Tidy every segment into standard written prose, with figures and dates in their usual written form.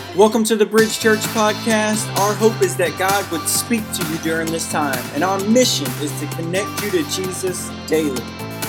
Welcome to the Bridge Church Podcast. Our hope is that God would speak to you during this time, and our mission is to connect you to Jesus daily.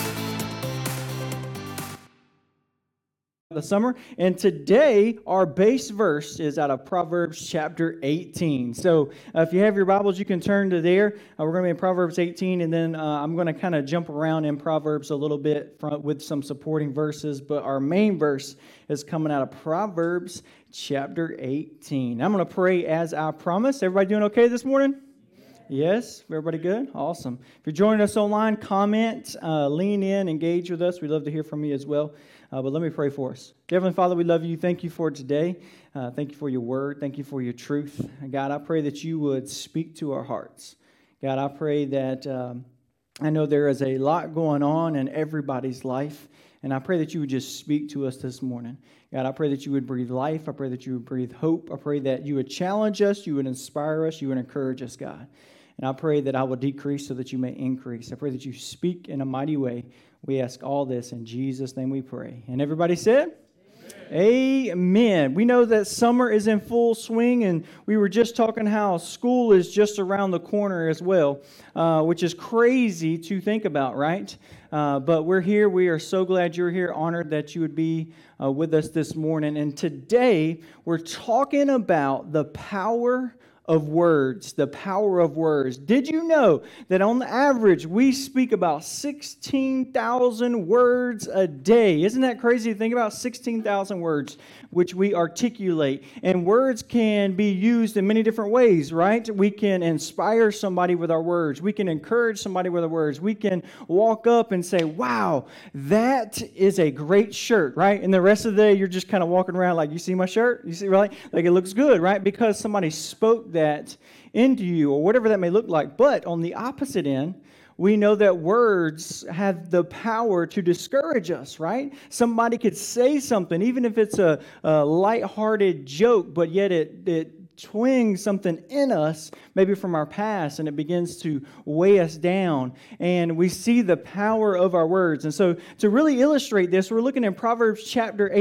The summer, and today our base verse is out of Proverbs chapter 18. So if you have your Bibles, you can turn to there. We're going to be in Proverbs 18, and then I'm going to kind of jump around in Proverbs a little bit with some supporting verses, but our main verse is coming out of Proverbs chapter 18. I'm going to pray as I promised. Everybody doing okay this morning? Yes? Everybody good? Awesome. If you're joining us online, comment, lean in, engage with us. We'd love to hear from you as well. But let me pray for us. Heavenly Father, we love you. Thank you for today. Thank you for your word. Thank you for your truth. God, I pray that you would speak to our hearts. God, I pray that I know there is a lot going on in everybody's life, and I pray that you would just speak to us this morning. God, I pray that you would breathe life. I pray that you would breathe hope. I pray that you would challenge us, you would inspire us, you would encourage us, God. And I pray that I will decrease so that you may increase. I pray that you speak in a mighty way. We ask all this in Jesus' name we pray. And everybody said? Amen. We know that summer is in full swing, and we were just talking how school is just around the corner as well, which is crazy to think about, right? But we're here. We are so glad you're here, honored that you would be with us this morning. And today, we're talking about the power of words, the power of words. Did you know that on the average, we speak about 16,000 words a day? Isn't that crazy to think about? 16,000 words, which we articulate. And words can be used in many different ways, right? We can inspire somebody with our words. We can encourage somebody with our words. We can walk up and say, wow, that is a great shirt, right? And the rest of the day, you're just kind of walking around like, you see my shirt? You see, right? Like it looks good, right? Because somebody spoke that into you or whatever that may look like. But on the opposite end, we know that words have the power to discourage us, right? Somebody could say something, even if it's a lighthearted joke, but yet it twings something in us, maybe from our past, and it begins to weigh us down. And we see the power of our words. And so to really illustrate this, we're looking at Proverbs chapter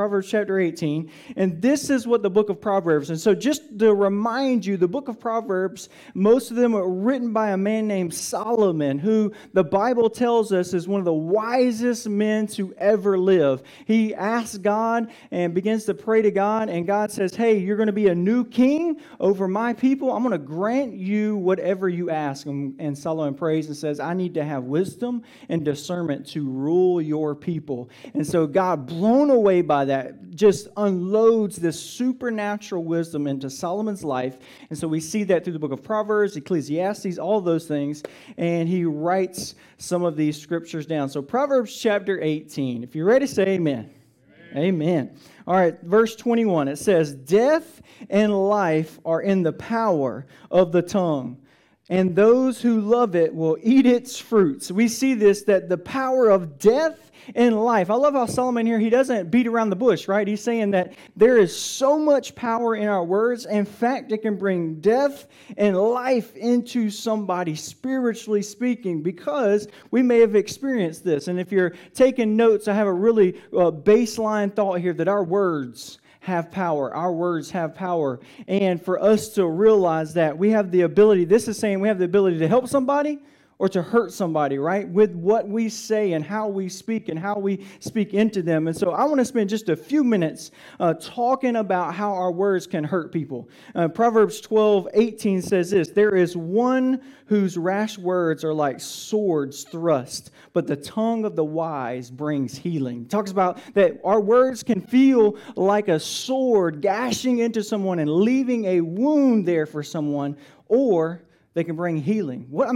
18, and this is what the book of Proverbs. And so just to remind you, the book of Proverbs, most of them are written by a man named Solomon, who the Bible tells us is one of the wisest men to ever live. He asks God and begins to pray to God, and God says, hey, you're going to be a new king over my people. I'm going to grant you whatever you ask. And Solomon prays and says, I need to have wisdom and discernment to rule your people. And so God, blown away by that, just unloads this supernatural wisdom into Solomon's life. And so we see that through the book of Proverbs, Ecclesiastes, all those things. And he writes some of these scriptures down. So Proverbs chapter 18. If you're ready, say amen. Amen. All right, verse 21, it says, death and life are in the power of the tongue, and those who love it will eat its fruits. We see this, that the power of death and life. I love how Solomon here, he doesn't beat around the bush, right? He's saying that there is so much power in our words. In fact, it can bring death and life into somebody, spiritually speaking, because we may have experienced this. And if you're taking notes, I have a really baseline thought here that our words have power. Our words have power. And for us to realize that we have the ability, this is saying we have the ability to help somebody or to hurt somebody, right? With what we say and how we speak into them. And so I want to spend just a few minutes talking about how our words can hurt people. Proverbs 12:18 says this, there is one whose rash words are like swords thrust, but the tongue of the wise brings healing. It talks about that our words can feel like a sword gashing into someone and leaving a wound there for someone, or they can bring healing. What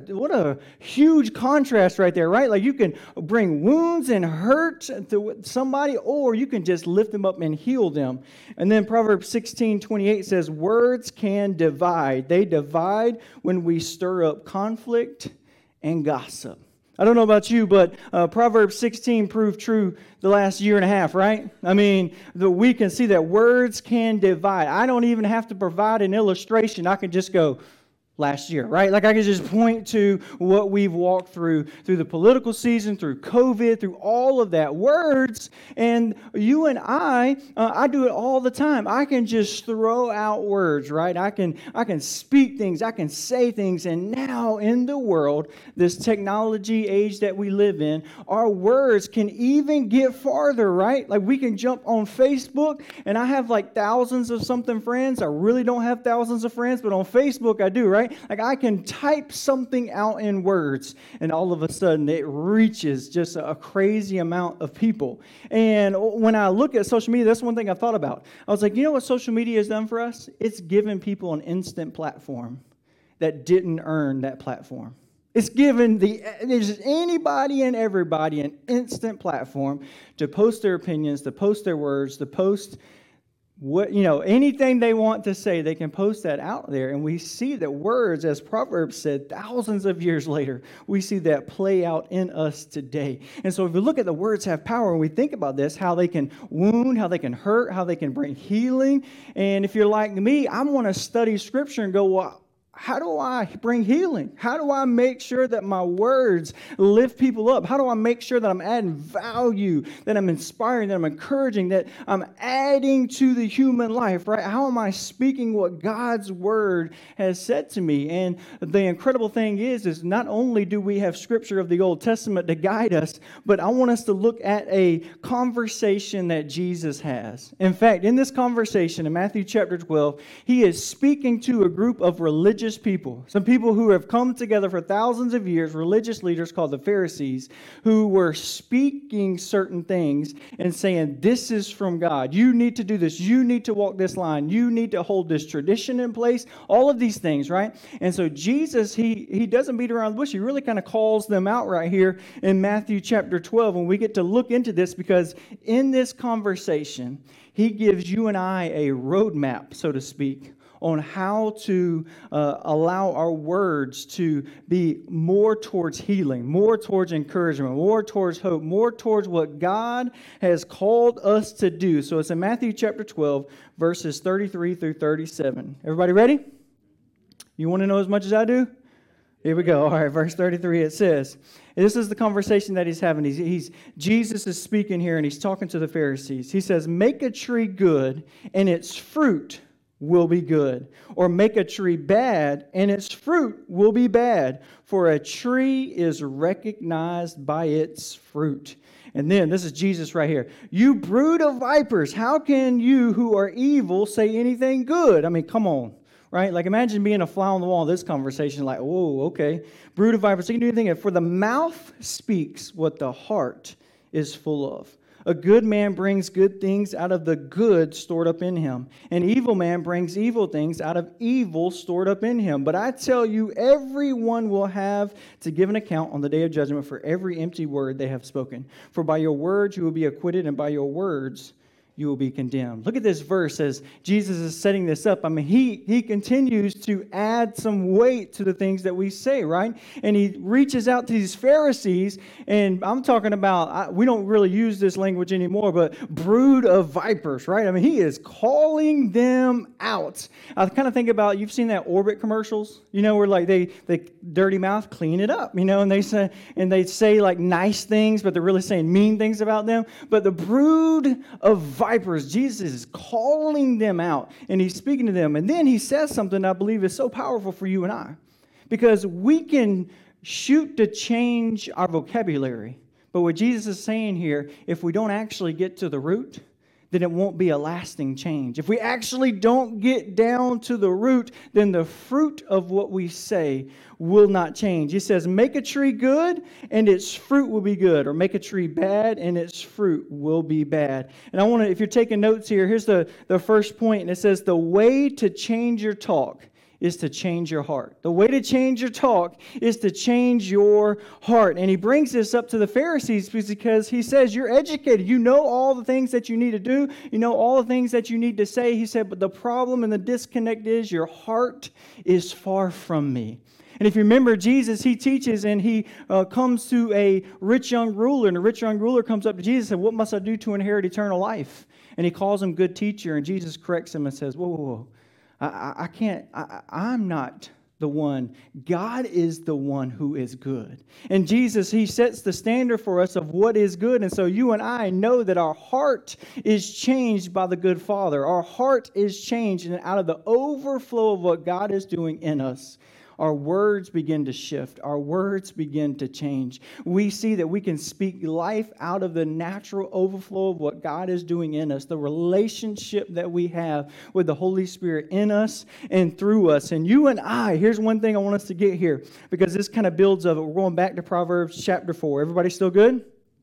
a huge contrast right there, right? Like you can bring wounds and hurt to somebody, or you can just lift them up and heal them. And then Proverbs 16:28 says, words can divide. They divide when we stir up conflict and gossip. I don't know about you, but Proverbs 16 proved true the last year and a half, right? I mean, we can see that words can divide. I don't even have to provide an illustration. I can just go, last year, right? Like I could just point to what we've walked through the political season, through COVID, through all of that. Words, and you and I do it all the time. I can just throw out words, right? I can speak things, I can say things, and now in the world, this technology age that we live in, our words can even get farther, right? Like we can jump on Facebook, and I have like thousands of something friends. I really don't have thousands of friends, but on Facebook I do, right? Like I can type something out in words, and all of a sudden it reaches just a crazy amount of people. And when I look at social media, that's one thing I thought about. I was like, you know what social media has done for us? It's given people an instant platform that didn't earn that platform. It's given there's anybody and everybody an instant platform to post their opinions, to post their words, to post anything they want to say. They can post that out there, and we see that words, as Proverbs said, thousands of years later, we see that play out in us today. And so if we look at the words have power, and we think about this, how they can wound, how they can hurt, how they can bring healing. And if you're like me, I want to study Scripture and go, well, how do I bring healing? How do I make sure that my words lift people up? How do I make sure that I'm adding value, that I'm inspiring, that I'm encouraging, that I'm adding to the human life, right? How am I speaking what God's word has said to me? And the incredible thing is not only do we have Scripture of the Old Testament to guide us, but I want us to look at a conversation that Jesus has. In fact, in this conversation in Matthew chapter 12, he is speaking to a group of religious people, some people who have come together for thousands of years, religious leaders called the Pharisees, who were speaking certain things and saying, this is from God. You need to do this. You need to walk this line. You need to hold this tradition in place. All of these things, right? And so Jesus, he doesn't beat around the bush. He really kind of calls them out right here in Matthew chapter 12. And we get to look into this because in this conversation, he gives you and I a roadmap, so to speak, on how to allow our words to be more towards healing, more towards encouragement, more towards hope, more towards what God has called us to do. So it's in Matthew chapter 12, verses 33 through 37. Everybody ready? You want to know as much as I do? Here we go. All right, verse 33, it says, and this is the conversation that he's having. Jesus is speaking here, and he's talking to the Pharisees. He says, make a tree good, and its fruit will be good. Or make a tree bad, and its fruit will be bad. For a tree is recognized by its fruit. And then, this is Jesus right here. You brood of vipers, how can you who are evil say anything good? I mean, come on. Right? Like imagine being a fly on the wall in this conversation, like, whoa, okay. Brood of vipers, so you can do anything. For the mouth speaks what the heart is full of. A good man brings good things out of the good stored up in him. An evil man brings evil things out of evil stored up in him. But I tell you, everyone will have to give an account on the day of judgment for every empty word they have spoken. For by your words you will be acquitted, and by your words you will be condemned. Look at this verse as Jesus is setting this up. I mean, he continues to add some weight to the things that we say, right? And he reaches out to these Pharisees, and I'm talking about, we don't really use this language anymore, but brood of vipers, right? I mean, he is calling them out. I kind of think about, you've seen that Orbit commercials, where like they dirty mouth, clean it up, and they say like nice things, but they're really saying mean things about them. But the brood of vipers, Jesus is calling them out, and he's speaking to them. And then he says something I believe is so powerful for you and I, because we can shoot to change our vocabulary. But what Jesus is saying here, if we don't actually get to the root, then it won't be a lasting change. If we actually don't get down to the root, then the fruit of what we say will not change. He says, make a tree good, and its fruit will be good. Or make a tree bad, and its fruit will be bad. And I want to, if you're taking notes here, here's the first point. And it says, the way to change your talk is to change your heart. The way to change your talk is to change your heart. And he brings this up to the Pharisees because he says, you're educated. You know all the things that you need to do. You know all the things that you need to say. He said, but the problem and the disconnect is your heart is far from me. And if you remember, Jesus, he teaches and he comes to a rich young ruler. And the rich young ruler comes up to Jesus and said, what must I do to inherit eternal life? And he calls him good teacher. And Jesus corrects him and says, whoa. I can't, I'm not the one. God is the one who is good. And Jesus, he sets the standard for us of what is good. And so you and I know that our heart is changed by the good Father. Our heart is changed, and out of the overflow of what God is doing in us, our words begin to shift. Our words begin to change. We see that we can speak life out of the natural overflow of what God is doing in us, the relationship that we have with the Holy Spirit in us and through us. And you and I, here's one thing I want us to get here, because this kind of builds of it. We're going back to Proverbs chapter 4. Everybody still good?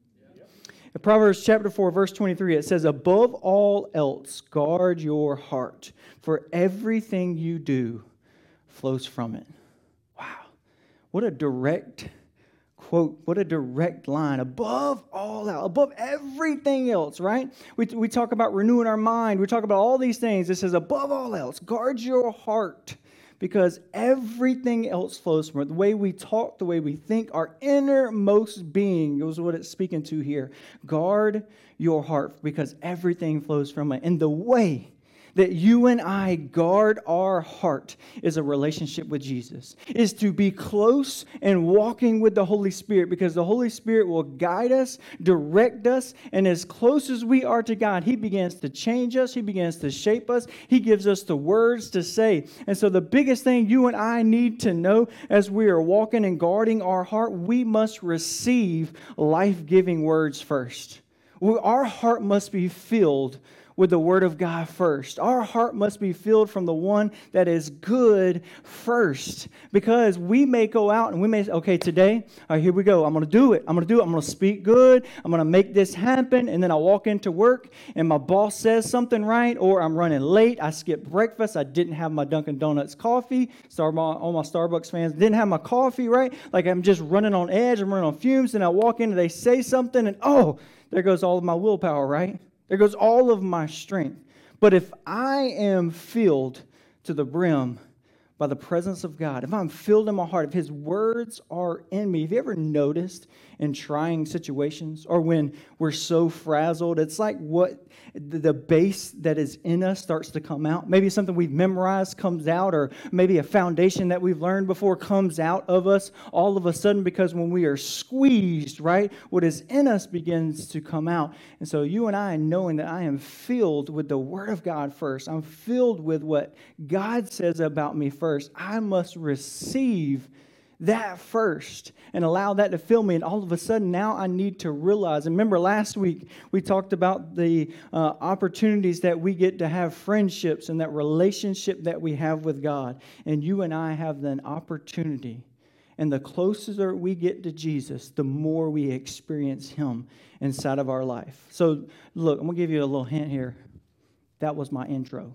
In Proverbs chapter 4, verse 23, it says, above all else, guard your heart, for everything you do flows from it. Wow. What a direct quote. What a direct line. Above all else, above everything else, right? We talk about renewing our mind. We talk about all these things. It says, above all else, guard your heart, because everything else flows from it. The way we talk, the way we think, our innermost being is what it's speaking to here. Guard your heart, because everything flows from it. And the way that you and I guard our heart is a relationship with Jesus, is to be close and walking with the Holy Spirit, because the Holy Spirit will guide us, direct us, and as close as we are to God, He begins to change us, He begins to shape us, He gives us the words to say. And so the biggest thing you and I need to know as we are walking and guarding our heart, we must receive life-giving words first. Our heart must be filled with the Word of God first. Our heart must be filled from the one that is good first. Because we may go out and we may say, okay, today, all right, here we go. I'm going to do it. I'm going to speak good. I'm going to make this happen. And then I walk into work and my boss says something right, or I'm running late. I skipped breakfast. I didn't have my Dunkin' Donuts coffee. All my Starbucks fans didn't have my coffee, right? Like I'm just running on edge. I'm running on fumes. And I walk in and they say something and oh, there goes all of my willpower, right? There goes all of my strength. But if I am filled to the brim by the presence of God, if I'm filled in my heart, if His words are in me, have you ever noticed in trying situations or when we're so frazzled, it's like what the base that is in us starts to come out. Maybe something we've memorized comes out, or maybe a foundation that we've learned before comes out of us all of a sudden, because when we are squeezed, right, what is in us begins to come out. And so you and I, knowing that I am filled with the Word of God first, I'm filled with what God says about me first, I must receive that first and allow that to fill me. And all of a sudden now I need to realize, and remember last week we talked about the opportunities that we get to have friendships and that relationship that we have with God. And you and I have an opportunity. And the closer we get to Jesus, the more we experience Him inside of our life. So look, I'm going to give you a little hint here. That was my intro.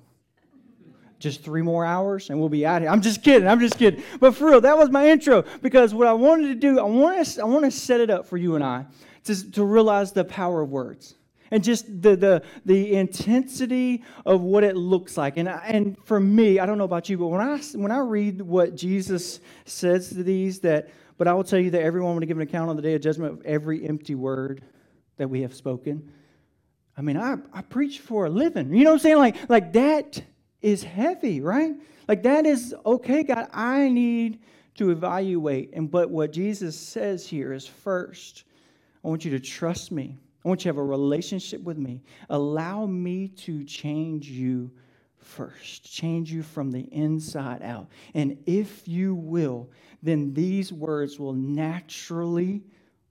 Just 3 more hours and we'll be out of here. I'm just kidding. But for real, that was my intro, because what I wanted to do, I want to set it up for you and I to realize the power of words and just the intensity of what it looks like. And for me, I don't know about you, but when I read what Jesus says to these, but I will tell you that everyone will give an account on the day of judgment of every empty word that we have spoken. I mean, I preach for a living. You know what I'm saying? Like that is heavy, right? Like that is, okay, God, I need to evaluate. But what Jesus says here is, first, I want you to trust me. I want you to have a relationship with me. Allow me to change you first. Change you from the inside out. And if you will, then these words will naturally,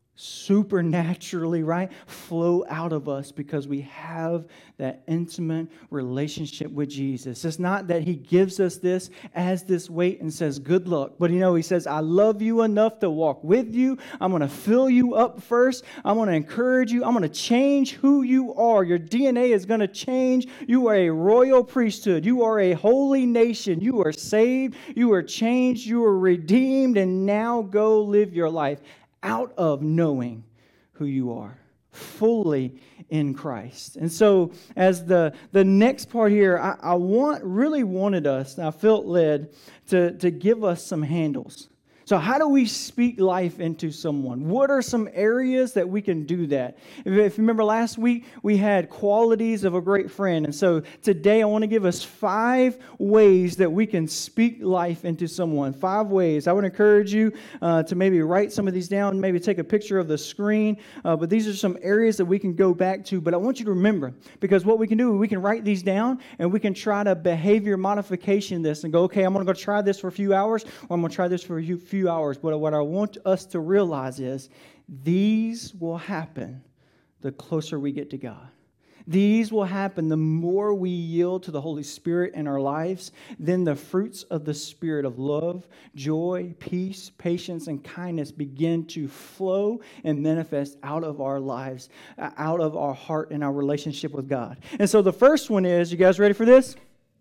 supernaturally, right, flow out of us, because we have that intimate relationship with Jesus. It's not that He gives us this as this weight and says, good luck. But He says, I love you enough to walk with you. I'm going to fill you up first. I'm going to encourage you. I'm going to change who you are. Your DNA is going to change. You are a royal priesthood. You are a holy nation. You are saved. You are changed. You are redeemed. And now go live your life out of knowing who you are, fully in Christ. And so as the next part here, I really wanted us, and I felt led to give us some handles. So how do we speak life into someone? What are some areas that we can do that? If you remember last week, we had qualities of a great friend. And so today I want to give us 5 ways that we can speak life into someone. 5 ways. I would encourage you to maybe write some of these down, maybe take a picture of the screen. But these are some areas that we can go back to. But I want you to remember, because what we can do, we can write these down and we can try to behavior modification this and go, okay, I'm going to go try this for a few hours, or I'm going to try this for a few hours. But what I want us to realize is these will happen the closer we get to God. These will happen the more we yield to the Holy Spirit in our lives. Then the fruits of the Spirit of love, joy, peace, patience, and kindness begin to flow and manifest out of our lives, out of our heart and our relationship with God. And so the first one is, you guys ready for this?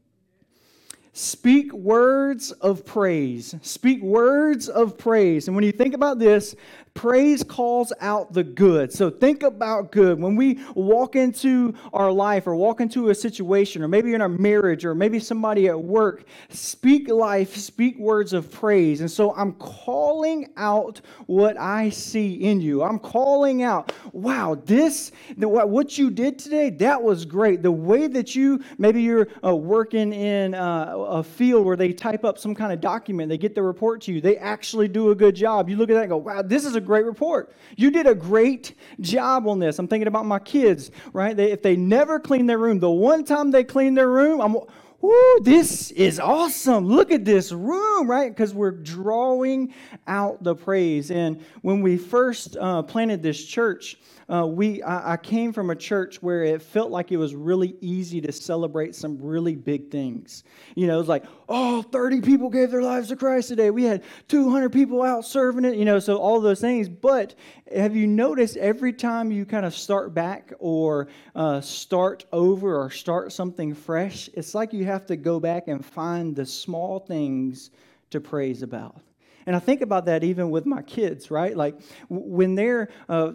Speak words of praise. Speak words of praise. And when you think about this, praise calls out the good. So think about good. When we walk into our life or walk into a situation, or maybe in our marriage, or maybe somebody at work, speak life, speak words of praise. And so I'm calling out what I see in you. I'm calling out, wow, what you did today, that was great. The way that maybe you're working in a field where they type up some kind of document, they get the report to you, they actually do a good job. You look at that and go, wow, this is a great report. You did a great job on this. I'm thinking about my kids, right? If they never clean their room, the one time they clean their room, this is awesome. Look at this room, right? Because we're drawing out the praise. And when we first planted this church, I came from a church where it felt like it was really easy to celebrate some really big things. You know, it was like, 30 people gave their lives to Christ today. We had 200 people out serving it, so all those things. But have you noticed every time you kind of start back or start over or start something fresh, it's like you have to go back and find the small things to praise about. And I think about that even with my kids, right? Like when they're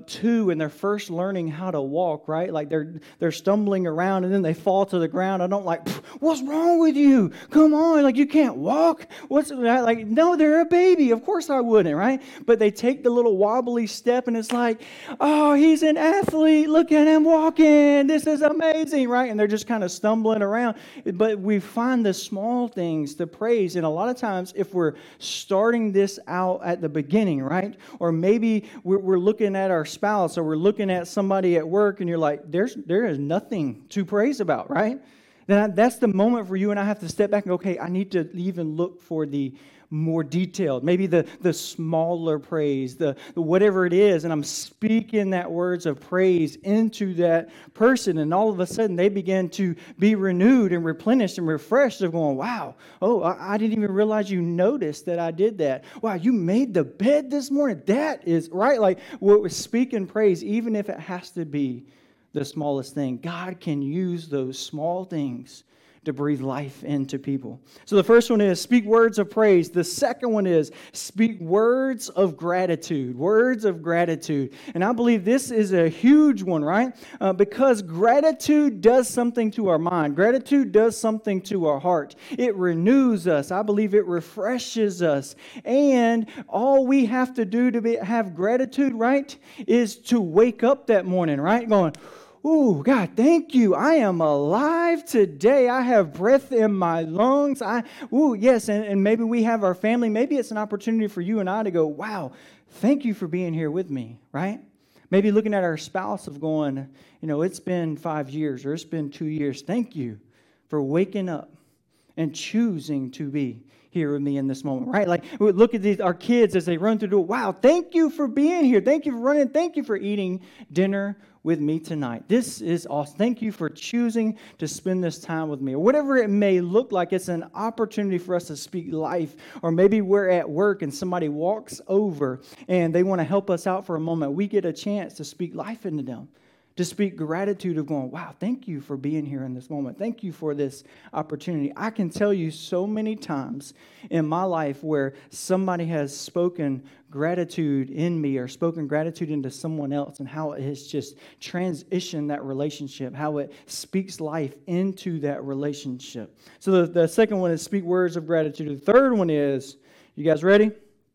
2 and they're first learning how to walk, right? Like they're stumbling around and then they fall to the ground. I don't like, what's wrong with you? Come on, like you can't walk. What's like? No, they're a baby. Of course I wouldn't, right? But they take the little wobbly step and it's like, oh, he's an athlete. Look at him walking. This is amazing, right? And they're just kind of stumbling around. But we find the small things to praise. And a lot of times if we're starting this out at the beginning, right? Or maybe we're looking at our spouse or we're looking at somebody at work and you're like, there is nothing to praise about, right? Then that's the moment for you and I have to step back and go, okay, I need to even look for the more detailed, maybe the smaller praise, the whatever it is, and I'm speaking that words of praise into that person, and all of a sudden they begin to be renewed and replenished and refreshed. They're going, wow, I didn't even realize you noticed that I did that. Wow, you made the bed this morning. That is right. Like we're speaking praise, even if it has to be the smallest thing. God can use those small things to breathe life into people. So the first one is speak words of praise. The second one is speak words of gratitude. Words of gratitude. And I believe this is a huge one, right? Because gratitude does something to our mind. Gratitude does something to our heart. It renews us. I believe it refreshes us. And all we have to do to have gratitude, right, is to wake up that morning, right? Going, oh, God, thank you. I am alive today. I have breath in my lungs. Yes, and maybe we have our family. Maybe it's an opportunity for you and I to go, wow, thank you for being here with me, right? Maybe looking at our spouse of going, it's been 5 years or it's been 2 years. Thank you for waking up and choosing to be here with me in this moment, right? Like, we look at our kids as they run through the door. Wow, thank you for being here. Thank you for running. Thank you for eating dinner with me tonight. This is awesome. Thank you for choosing to spend this time with me. Or whatever it may look like, it's an opportunity for us to speak life. Or maybe we're at work and somebody walks over and they want to help us out for a moment. We get a chance to speak life into them. To speak gratitude of going, wow, thank you for being here in this moment. Thank you for this opportunity. I can tell you so many times in my life where somebody has spoken gratitude in me or spoken gratitude into someone else and how it has just transitioned that relationship, how it speaks life into that relationship. So the second one is speak words of gratitude. The third one is, you guys ready?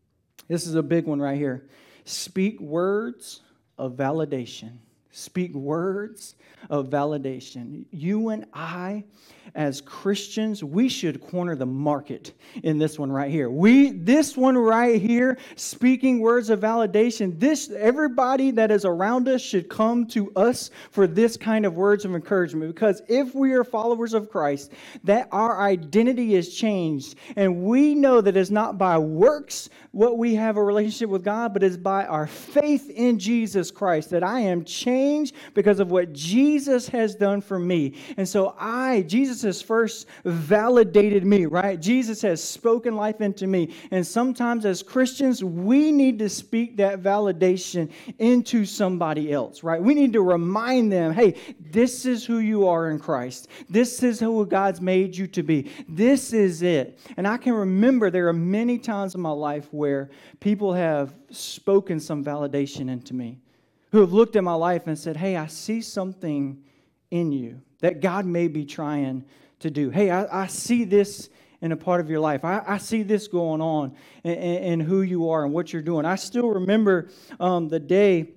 This is a big one right here. Speak words of validation. Speak words of validation. You and I, as Christians, we should corner the market in this one right here. This one right here, speaking words of validation. Everybody that is around us should come to us for this kind of words of encouragement. Because if we are followers of Christ, that our identity is changed, and we know that it's not by works what we have a relationship with God, but it's by our faith in Jesus Christ that I am changed because of what Jesus has done for me. And so Jesus has first validated me, right? Jesus has spoken life into me. And sometimes as Christians, we need to speak that validation into somebody else, right? We need to remind them, hey, this is who you are in Christ. This is who God's made you to be. This is it. And I can remember there are many times in my life where people have spoken some validation into me, who have looked at my life and said, hey, I see something in you that God may be trying to do. Hey, I see this in a part of your life. I see this going on in who you are and what you're doing. I still remember the day,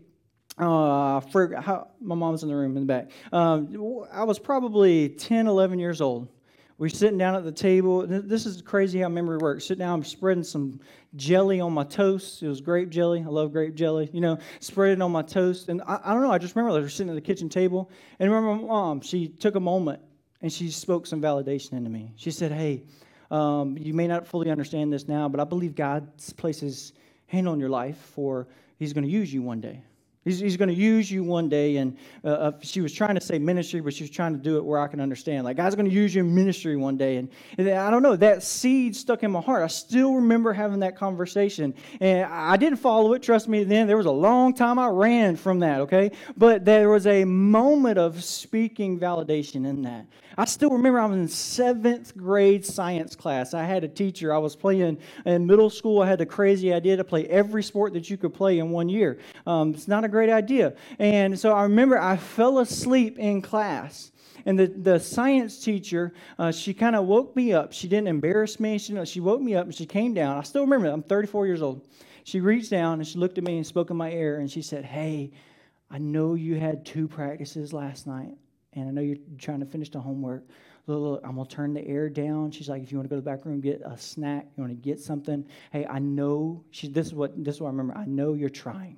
my mom's in the room in the back. I was probably 10, 11 years old. We're sitting down at the table. This is crazy how memory works. Sit down, I'm spreading some jelly on my toast. It was grape jelly. I love grape jelly. Spread it on my toast. And I don't know, I just remember we were sitting at the kitchen table. And I remember my mom, she took a moment and she spoke some validation into me. She said, hey, you may not fully understand this now, but I believe God's placed His hand on your life for He's going to use you one day. He's going to use you one day. And she was trying to say ministry, but she was trying to do it where I can understand. Like, God's going to use you in ministry one day. And I don't know, that seed stuck in my heart. I still remember having that conversation. And I didn't follow it. Trust me, then there was a long time I ran from that, okay? But there was a moment of speaking validation in that. I still remember I was in 7th grade science class. I had a teacher. I was playing in middle school. I had the crazy idea to play every sport that you could play in one year. It's not a great idea. And so I remember I fell asleep in class. And the science teacher, she kind of woke me up. She didn't embarrass me. She woke me up and she came down. I still remember that. I'm 34 years old. She reached down and she looked at me and spoke in my ear. And she said, hey, I know you had 2 practices last night. And I know you're trying to finish the homework. Look, I'm going to turn the air down. She's like, if you want to go to the back room, get a snack, you want to get something. Hey, I know, this is what I remember. I know you're trying,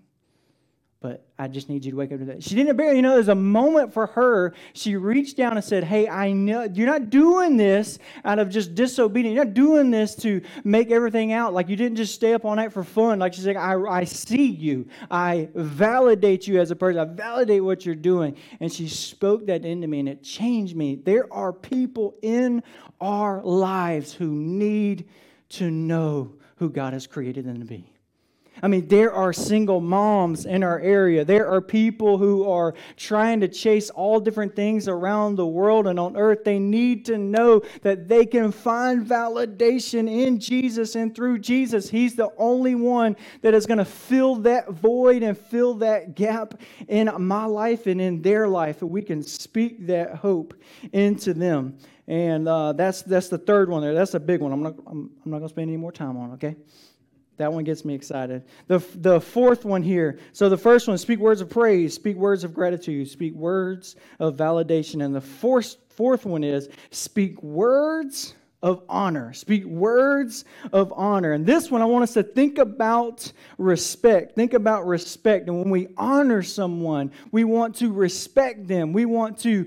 but I just need you to wake up to that. She didn't embarrass, there's a moment for her. She reached down and said, hey, I know you're not doing this out of just disobedience. You're not doing this to make everything out. Like, you didn't just stay up all night for fun. Like, she's like, I see you. I validate you as a person. I validate what you're doing. And she spoke that into me, and it changed me. There are people in our lives who need to know who God has created them to be. I mean, there are single moms in our area. There are people who are trying to chase all different things around the world and on earth. They need to know that they can find validation in Jesus and through Jesus. He's the only one that is going to fill that void and fill that gap in my life and in their life. And we can speak that hope into them. And that's the third one there. That's a big one. I'm not going to spend any more time on, okay? That one gets me excited. The fourth one here. So the first one, speak words of praise, speak words of gratitude, speak words of validation. And the fourth one is speak words of honor. Speak words of honor. And this one, I want us to think about respect. Think about respect. And when we honor someone, we want to respect them. We want to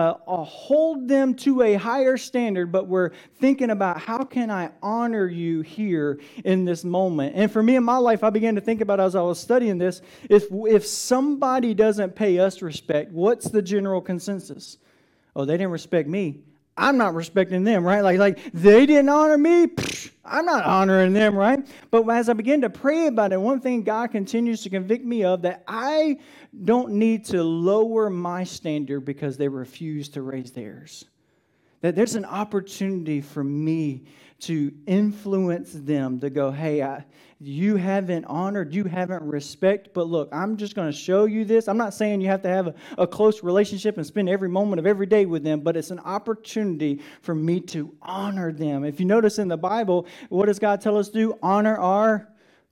hold them to a higher standard, but we're thinking about how can I honor you here in this moment. And for me in my life, I began to think about as I was studying this, if somebody doesn't pay us respect, what's the general consensus? Oh, they didn't respect me. I'm not respecting them, right? Like they didn't honor me. I'm not honoring them, right? But as I begin to pray about it, one thing God continues to convict me of, that I don't need to lower my standard because they refuse to raise theirs. That there's an opportunity for me to influence them to go, hey, you haven't honored, you haven't respected, but look, I'm just going to show you this. I'm not saying you have to have a close relationship and spend every moment of every day with them, but it's an opportunity for me to honor them. If you notice in the Bible, what does God tell us to do? Honor our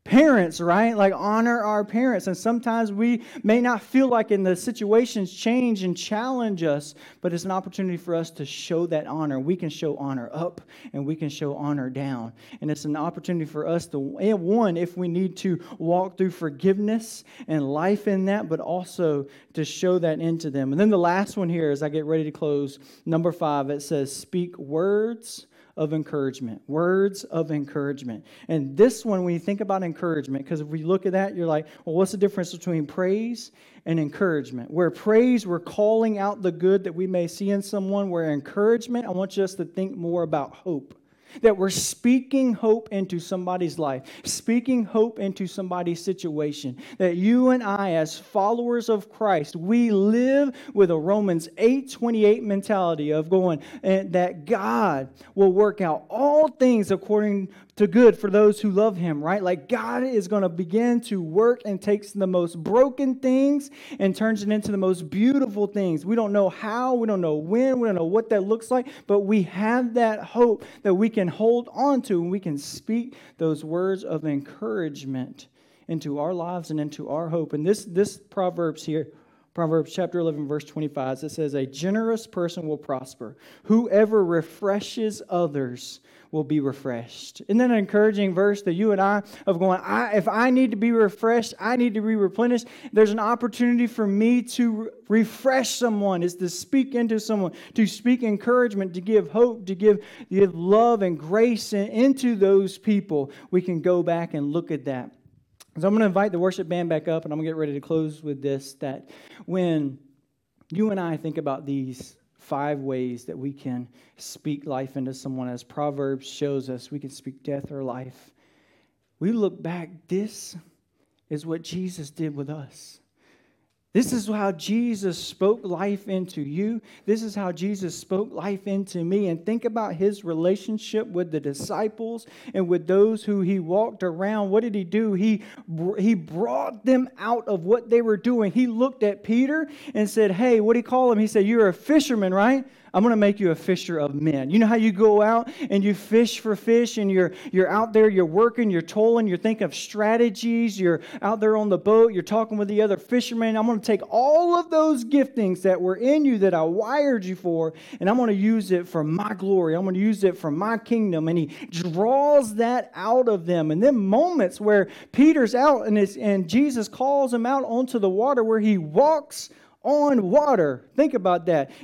Parents, right? Like honor our parents. And sometimes we may not feel like in the situations change and challenge us, but it's an opportunity for us to show that honor. We can show honor up and we can show honor down. And it's an opportunity for us to, one, if we need to walk through forgiveness and life in that, but also to show that into them. And then the last one here, as I get ready to close, number 5, it says, speak words of encouragement. Words of encouragement. And this one, when you think about encouragement, because if we look at that, you're like, well, what's the difference between praise and encouragement? Where praise, we're calling out the good that we may see in someone. Where encouragement, I want us to think more about hope. That we're speaking hope into somebody's life, speaking hope into somebody's situation. That you and I, as followers of Christ, we live with a Romans 8:28 mentality of going, and that God will work out all things according to good for those who love Him, right? Like God is going to begin to work and takes the most broken things and turns it into the most beautiful things. We don't know how, we don't know when, we don't know what that looks like, but we have that hope that we can hold on to, and we can speak those words of encouragement into our lives and into our hope. And this Proverbs here, Proverbs chapter 11, verse 25, it says, a generous person will prosper. Whoever refreshes others will be refreshed. Isn't that an encouraging verse that you and I of going, if I need to be refreshed, I need to be replenished. There's an opportunity for me to refresh someone, is to speak into someone, to speak encouragement, to give hope, to give love and grace into those people. We can go back and look at that. So I'm going to invite the worship band back up, and I'm going to get ready to close with this, that when you and I think about these 5 ways that we can speak life into someone, as Proverbs shows us, we can speak death or life. We look back, this is what Jesus did with us. This is how Jesus spoke life into you. This is how Jesus spoke life into me. And think about His relationship with the disciples and with those who He walked around. What did He do? He brought them out of what they were doing. He looked at Peter and said, hey, what did He call him? He said, you're a fisherman, right? I'm going to make you a fisher of men. You know how you go out and you fish for fish and you're out there, you're working, you're tolling, you're thinking of strategies, you're out there on the boat, you're talking with the other fishermen. I'm going to take all of those giftings that were in you that I wired you for, and I'm going to use it for my glory. I'm going to use it for my kingdom. And He draws that out of them. And then moments where Peter's out and Jesus calls him out onto the water where he walks on water. Think about that.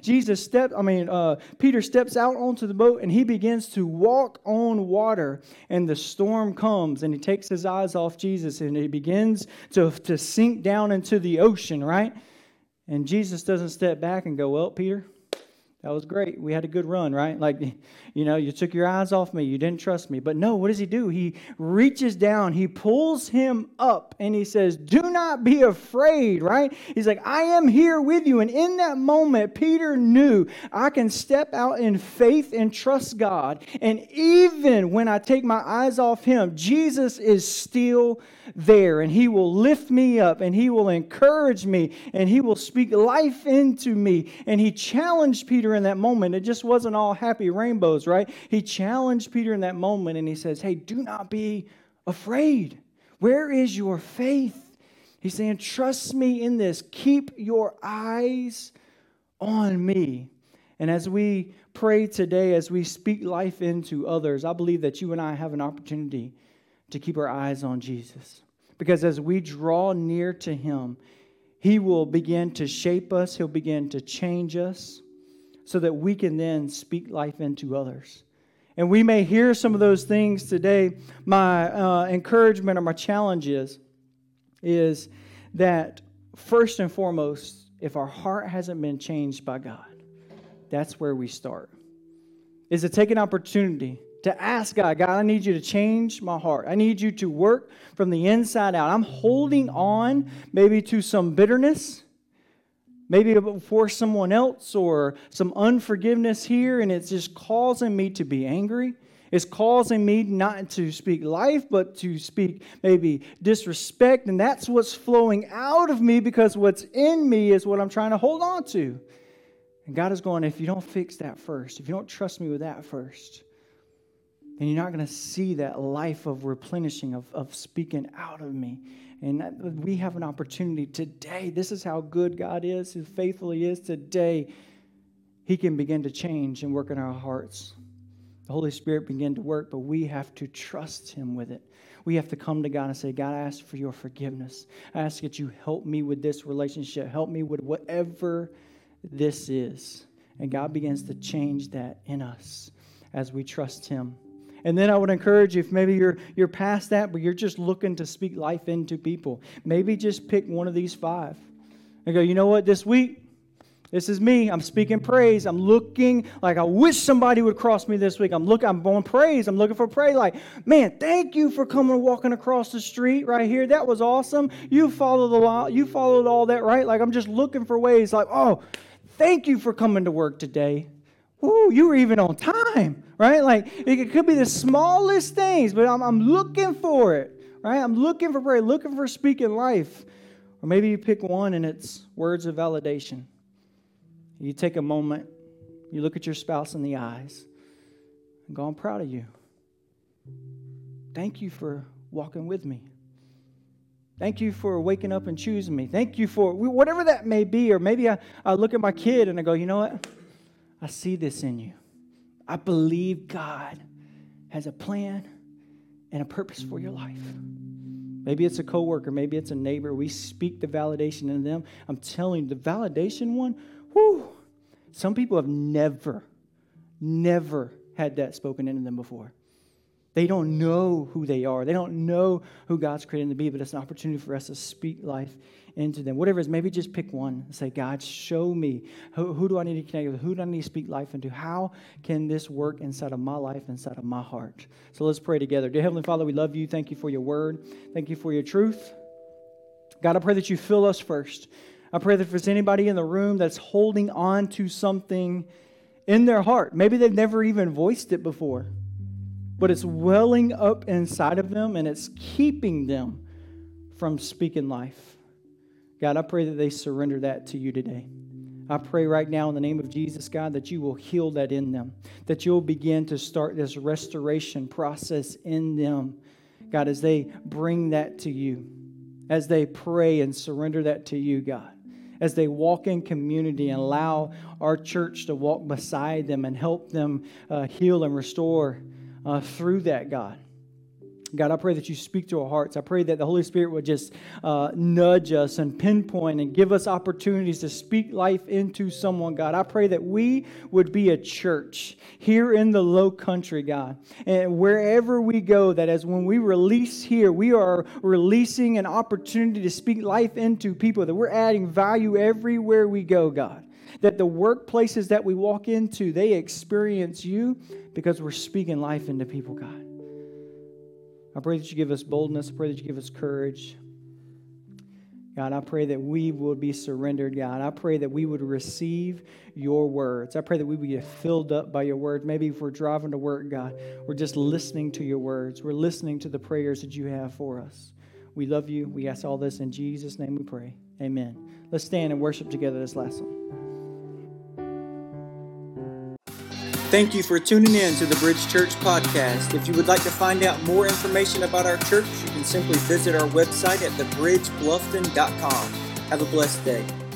Peter steps out onto the boat and he begins to walk on water, and the storm comes and he takes his eyes off Jesus and he begins to sink down into the ocean, right? And Jesus doesn't step back and go, well, Peter, that was great. We had a good run, right? Like, you took your eyes off me. You didn't trust me. But no, what does He do? He reaches down. He pulls him up and He says, do not be afraid, right? He's like, I am here with you. And in that moment, Peter knew, I can step out in faith and trust God. And even when I take my eyes off Him, Jesus is still there, and He will lift me up, and He will encourage me, and He will speak life into me. And He challenged Peter in that moment. It just wasn't all happy rainbows, right? He challenged Peter in that moment, and He says, hey, do not be afraid. Where is your faith? He's saying, trust me in this. Keep your eyes on me. And as we pray today, as we speak life into others, I believe that you and I have an opportunity to keep our eyes on Jesus. Because as we draw near to Him, He will begin to shape us. He'll begin to change us so that we can then speak life into others. And we may hear some of those things today. My encouragement or my challenge is that first and foremost, if our heart hasn't been changed by God, that's where we start. Is to take an opportunity to ask God, I need you to change my heart. I need you to work from the inside out. I'm holding on maybe to some bitterness, maybe for someone else, or some unforgiveness here, and it's just causing me to be angry. It's causing me not to speak life, but to speak maybe disrespect, and that's what's flowing out of me because what's in me is what I'm trying to hold on to. And God is going, if you don't fix that first, if you don't trust me with that first, And you're not going to see that life of replenishing, of speaking out of me. And we have an opportunity today. This is how good God is, how faithful He is today. He can begin to change and work in our hearts. The Holy Spirit begin to work, but we have to trust Him with it. We have to come to God and say, God, I ask for your forgiveness. I ask that you help me with this relationship. Help me with whatever this is. And God begins to change that in us as we trust Him. And then I would encourage you, if maybe you're past that, but you're just looking to speak life into people, maybe just pick one of these 5. And go, you know what, this week, this is me. I'm speaking praise. I'm looking like I wish somebody would cross me this week. I'm going praise. I'm looking for praise. Like, man, thank you for coming and walking across the street right here. That was awesome. You followed the law. You followed all that, right? Like, I'm just looking for ways like, oh, thank you for coming to work today. Ooh, you were even on time, right? Like, it could be the smallest things, but I'm looking for it, right? I'm looking for prayer, looking for speaking life. Or maybe you pick one and it's words of validation. You take a moment, you look at your spouse in the eyes, and go, I'm proud of you. Thank you for walking with me. Thank you for waking up and choosing me. Thank you for whatever that may be. Or maybe I look at my kid and I go, you know what? I see this in you. I believe God has a plan and a purpose for your life. Maybe it's a coworker. Maybe it's a neighbor. We speak the validation in them. I'm telling you, the validation one, whoo, some people have never had that spoken into them before. They don't know who they are. They don't know who God's created them to be, but it's an opportunity for us to speak life into them. Whatever it is, maybe just pick one and say, God, show me. Who do I need to connect with? Who do I need to speak life into? How can this work inside of my life, inside of my heart? So let's pray together. Dear Heavenly Father, we love you. Thank you for your word. Thank you for your truth. God, I pray that you fill us first. I pray that if there's anybody in the room that's holding on to something in their heart, maybe they've never even voiced it before, but it's welling up inside of them and it's keeping them from speaking life. God, I pray that they surrender that to you today. I pray right now in the name of Jesus, God, that you will heal that in them, that you'll begin to start this restoration process in them, God, as they bring that to you, as they pray and surrender that to you, God, as they walk in community and allow our church to walk beside them and help them heal and restore through that, God. God, I pray that you speak to our hearts. I pray that the Holy Spirit would just nudge us and pinpoint and give us opportunities to speak life into someone, God. I pray that we would be a church here in the Low Country, God. And wherever we go, that as when we release here, we are releasing an opportunity to speak life into people, that we're adding value everywhere we go, God. That the workplaces that we walk into, they experience you because we're speaking life into people, God. I pray that you give us boldness. I pray that you give us courage. God, I pray that we would be surrendered, God. I pray that we would receive your words. I pray that we would get filled up by your words. Maybe if we're driving to work, God, we're just listening to your words. We're listening to the prayers that you have for us. We love you. We ask all this in Jesus' name we pray. Amen. Let's stand and worship together this last song. Thank you for tuning in to the Bridge Church podcast. If you would like to find out more information about our church, you can simply visit our website at thebridgebluffton.com. Have a blessed day.